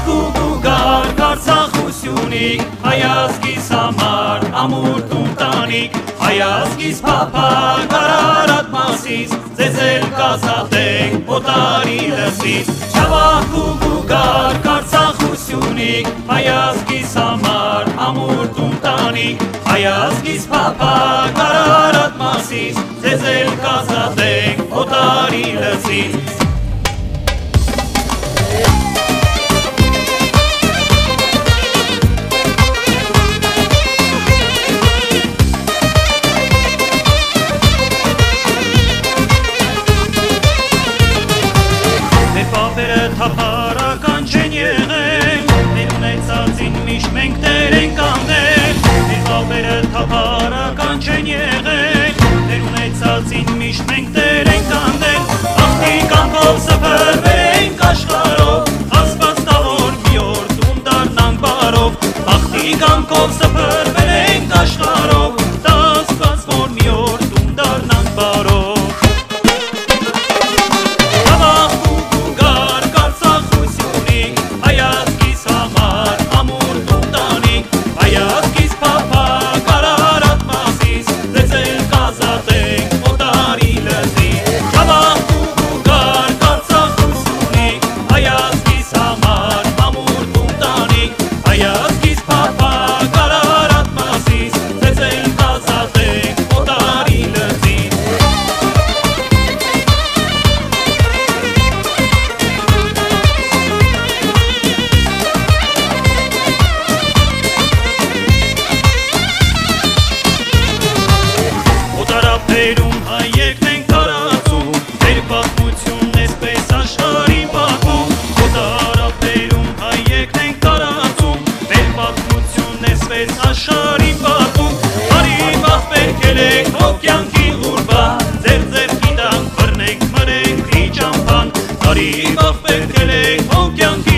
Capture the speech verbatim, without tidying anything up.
Չավախ ու գար Արցախությունիկ, հայ ազգիս համար ամուր տունտանիկ, հայ ազգիս փափագ Արարատ մասից, ձեզ էլ կազատենք օտարի լսից։ Չավախ ու գար Արցախությունիկ, հայ ազգիս համար ամուր տունտանիկ, հայ ազգիս փափագ Արարատ մասից, ձեզ էլ կազատենք օտարի լսից։ Թափառական չեն եղել, մեր ունեցածին միշտ մենք տեր ենք անել, մեր պապերը թափառական չեն եղել, մեր ունեցածին միշտ մենք տեր ենք անել, աղթի կամքով սփռվել ենք աշխարհով, ասված տա որ մի օր տուն դառնանք բարով, աղթի կամքով սփռվել ենք աշխարհով, տա ասված որ մի օր տուն դառնանք բարով։ Աշխարհի պատում, արի վաղ պերքել եք հոգ կյանքի ղուրբա, ձեր ձեռքի տանք բռնենք մրենք ի ճամփան, արի վաղ պերքել եք հոգ կյանքի